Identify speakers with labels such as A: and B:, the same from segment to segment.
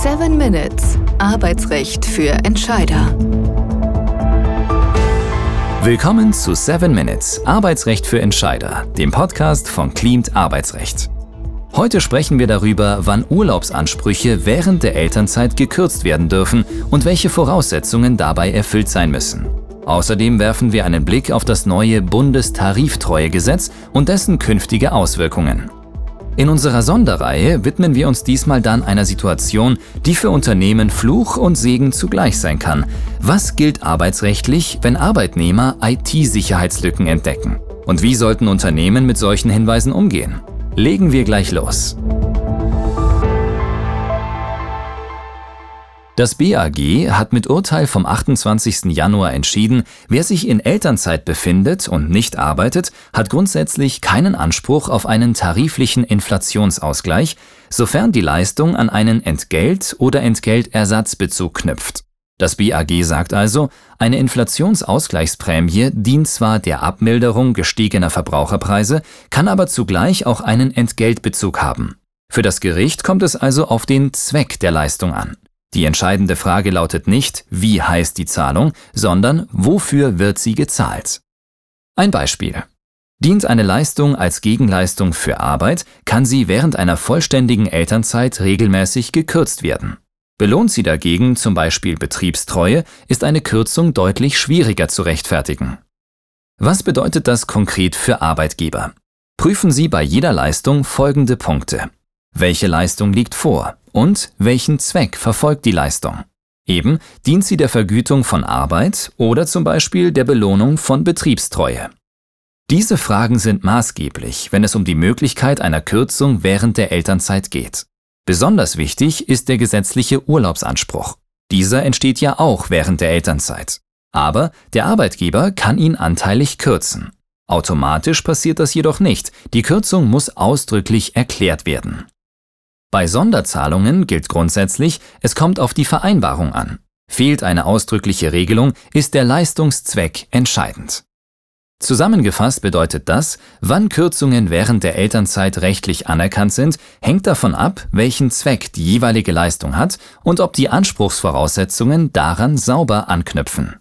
A: 7 Minutes. Arbeitsrecht für Entscheider.
B: Willkommen zu 7 Minutes. Arbeitsrecht für Entscheider, dem Podcast von Cleant Arbeitsrecht. Heute sprechen wir darüber, wann Urlaubsansprüche während der Elternzeit gekürzt werden dürfen und welche Voraussetzungen dabei erfüllt sein müssen. Außerdem werfen wir einen Blick auf das neue Bundestariftreuegesetz und dessen künftige Auswirkungen. In unserer Sonderreihe widmen wir uns diesmal dann einer Situation, die für Unternehmen Fluch und Segen zugleich sein kann. Was gilt arbeitsrechtlich, wenn Arbeitnehmer IT-Sicherheitslücken entdecken? Und wie sollten Unternehmen mit solchen Hinweisen umgehen? Legen wir gleich los. Das BAG hat mit Urteil vom 28. Januar entschieden, wer sich in Elternzeit befindet und nicht arbeitet, hat grundsätzlich keinen Anspruch auf einen tariflichen Inflationsausgleich, sofern die Leistung an einen Entgelt- oder Entgeltersatzbezug knüpft. Das BAG sagt also, eine Inflationsausgleichsprämie dient zwar der Abmilderung gestiegener Verbraucherpreise, kann aber zugleich auch einen Entgeltbezug haben. Für das Gericht kommt es also auf den Zweck der Leistung an. Die entscheidende Frage lautet nicht, wie heißt die Zahlung, sondern wofür wird sie gezahlt? Ein Beispiel. Dient eine Leistung als Gegenleistung für Arbeit, kann sie während einer vollständigen Elternzeit regelmäßig gekürzt werden. Belohnt sie dagegen zum Beispiel Betriebstreue, ist eine Kürzung deutlich schwieriger zu rechtfertigen. Was bedeutet das konkret für Arbeitgeber? Prüfen Sie bei jeder Leistung folgende Punkte. Welche Leistung liegt vor? Und welchen Zweck verfolgt die Leistung? Eben, dient sie der Vergütung von Arbeit oder zum Beispiel der Belohnung von Betriebstreue? Diese Fragen sind maßgeblich, wenn es um die Möglichkeit einer Kürzung während der Elternzeit geht. Besonders wichtig ist der gesetzliche Urlaubsanspruch. Dieser entsteht ja auch während der Elternzeit. Aber der Arbeitgeber kann ihn anteilig kürzen. Automatisch passiert das jedoch nicht. Die Kürzung muss ausdrücklich erklärt werden. Bei Sonderzahlungen gilt grundsätzlich, es kommt auf die Vereinbarung an. Fehlt eine ausdrückliche Regelung, ist der Leistungszweck entscheidend. Zusammengefasst bedeutet das, wann Kürzungen während der Elternzeit rechtlich anerkannt sind, hängt davon ab, welchen Zweck die jeweilige Leistung hat und ob die Anspruchsvoraussetzungen daran sauber anknüpfen.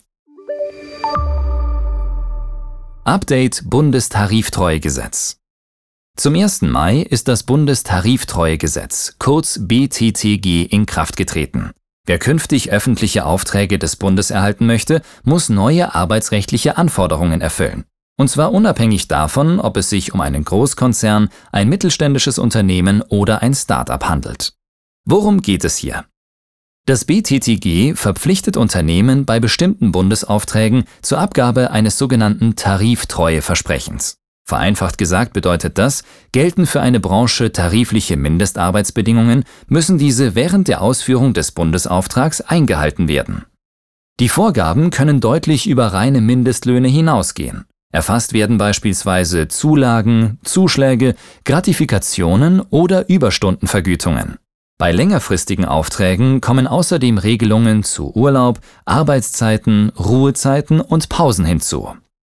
B: Update Bundestariftreuegesetz. Zum 1. Mai ist das Bundestariftreuegesetz, kurz BTTG, in Kraft getreten. Wer künftig öffentliche Aufträge des Bundes erhalten möchte, muss neue arbeitsrechtliche Anforderungen erfüllen. Und zwar unabhängig davon, ob es sich um einen Großkonzern, ein mittelständisches Unternehmen oder ein Start-up handelt. Worum geht es hier? Das BTTG verpflichtet Unternehmen bei bestimmten Bundesaufträgen zur Abgabe eines sogenannten Tariftreueversprechens. Vereinfacht gesagt bedeutet das, gelten für eine Branche tarifliche Mindestarbeitsbedingungen, müssen diese während der Ausführung des Bundesauftrags eingehalten werden. Die Vorgaben können deutlich über reine Mindestlöhne hinausgehen. Erfasst werden beispielsweise Zulagen, Zuschläge, Gratifikationen oder Überstundenvergütungen. Bei längerfristigen Aufträgen kommen außerdem Regelungen zu Urlaub, Arbeitszeiten, Ruhezeiten und Pausen hinzu.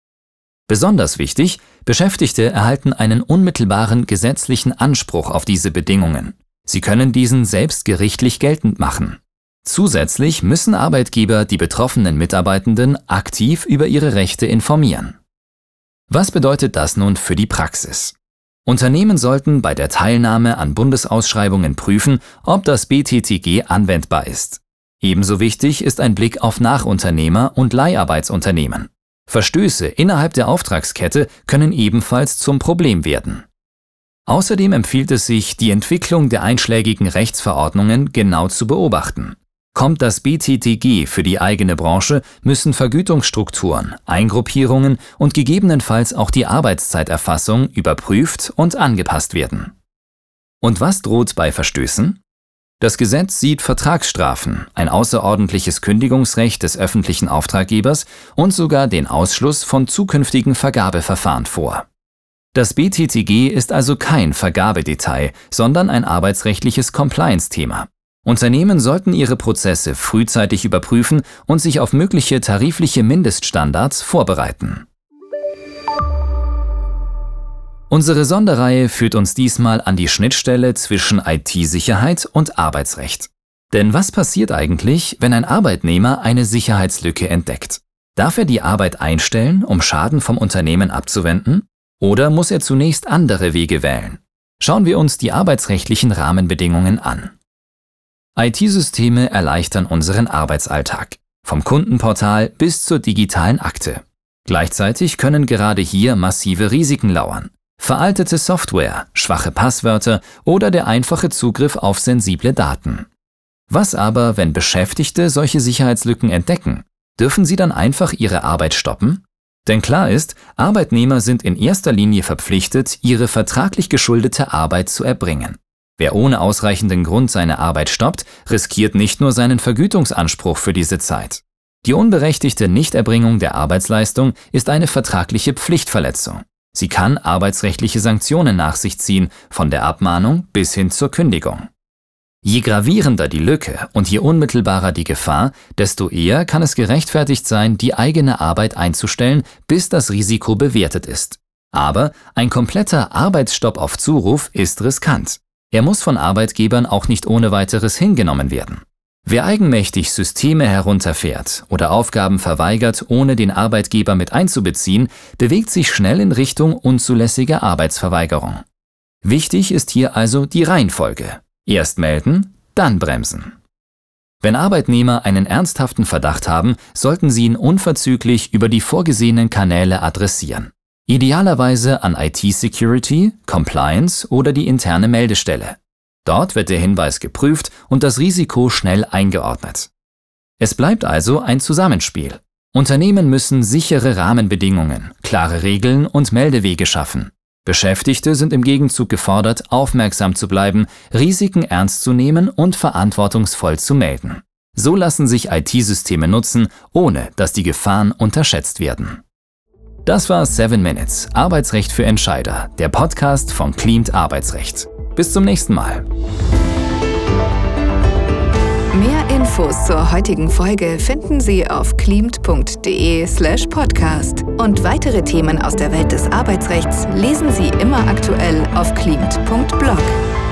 B: Besonders wichtig, Beschäftigte erhalten einen unmittelbaren gesetzlichen Anspruch auf diese Bedingungen. Sie können diesen selbst gerichtlich geltend machen. Zusätzlich müssen Arbeitgeber die betroffenen Mitarbeitenden aktiv über ihre Rechte informieren. Was bedeutet das nun für die Praxis? Unternehmen sollten bei der Teilnahme an Bundesausschreibungen prüfen, ob das BTTG anwendbar ist. Ebenso wichtig ist ein Blick auf Nachunternehmer und Leiharbeitsunternehmen. Verstöße innerhalb der Auftragskette können ebenfalls zum Problem werden. Außerdem empfiehlt es sich, die Entwicklung der einschlägigen Rechtsverordnungen genau zu beobachten. Kommt das BTTG für die eigene Branche, müssen Vergütungsstrukturen, Eingruppierungen und gegebenenfalls auch die Arbeitszeiterfassung überprüft und angepasst werden. Und was droht bei Verstößen? Das Gesetz sieht Vertragsstrafen, ein außerordentliches Kündigungsrecht des öffentlichen Auftraggebers und sogar den Ausschluss von zukünftigen Vergabeverfahren vor. Das BTTG ist also kein Vergabedetail, sondern ein arbeitsrechtliches Compliance-Thema. Unternehmen sollten ihre Prozesse frühzeitig überprüfen und sich auf mögliche tarifliche Mindeststandards vorbereiten. Unsere Sonderreihe führt uns diesmal an die Schnittstelle zwischen IT-Sicherheit und Arbeitsrecht. Denn was passiert eigentlich, wenn ein Arbeitnehmer eine Sicherheitslücke entdeckt? Darf er die Arbeit einstellen, um Schaden vom Unternehmen abzuwenden? Oder muss er zunächst andere Wege wählen? Schauen wir uns die arbeitsrechtlichen Rahmenbedingungen an. IT-Systeme erleichtern unseren Arbeitsalltag, vom Kundenportal bis zur digitalen Akte. Gleichzeitig können gerade hier massive Risiken lauern. Veraltete Software, schwache Passwörter oder der einfache Zugriff auf sensible Daten. Was aber, wenn Beschäftigte solche Sicherheitslücken entdecken? Dürfen sie dann einfach ihre Arbeit stoppen? Denn klar ist, Arbeitnehmer sind in erster Linie verpflichtet, ihre vertraglich geschuldete Arbeit zu erbringen. Wer ohne ausreichenden Grund seine Arbeit stoppt, riskiert nicht nur seinen Vergütungsanspruch für diese Zeit. Die unberechtigte Nichterbringung der Arbeitsleistung ist eine vertragliche Pflichtverletzung. Sie kann arbeitsrechtliche Sanktionen nach sich ziehen, von der Abmahnung bis hin zur Kündigung. Je gravierender die Lücke und je unmittelbarer die Gefahr, desto eher kann es gerechtfertigt sein, die eigene Arbeit einzustellen, bis das Risiko bewertet ist. Aber ein kompletter Arbeitsstopp auf Zuruf ist riskant. Er muss von Arbeitgebern auch nicht ohne weiteres hingenommen werden. Wer eigenmächtig Systeme herunterfährt oder Aufgaben verweigert, ohne den Arbeitgeber mit einzubeziehen, bewegt sich schnell in Richtung unzulässiger Arbeitsverweigerung. Wichtig ist hier also die Reihenfolge. Erst melden, dann bremsen. Wenn Arbeitnehmer einen ernsthaften Verdacht haben, sollten sie ihn unverzüglich über die vorgesehenen Kanäle adressieren. Idealerweise an IT-Security, Compliance oder die interne Meldestelle. Dort wird der Hinweis geprüft und das Risiko schnell eingeordnet. Es bleibt also ein Zusammenspiel. Unternehmen müssen sichere Rahmenbedingungen, klare Regeln und Meldewege schaffen. Beschäftigte sind im Gegenzug gefordert, aufmerksam zu bleiben, Risiken ernst zu nehmen und verantwortungsvoll zu melden. So lassen sich IT-Systeme nutzen, ohne dass die Gefahren unterschätzt werden. Das war 7 Minutes, Arbeitsrecht für Entscheider, der Podcast von Cleamed Arbeitsrecht. Bis zum nächsten Mal.
A: Mehr Infos zur heutigen Folge finden Sie auf cleamed.de/podcast. Und weitere Themen aus der Welt des Arbeitsrechts lesen Sie immer aktuell auf cleamed.blog.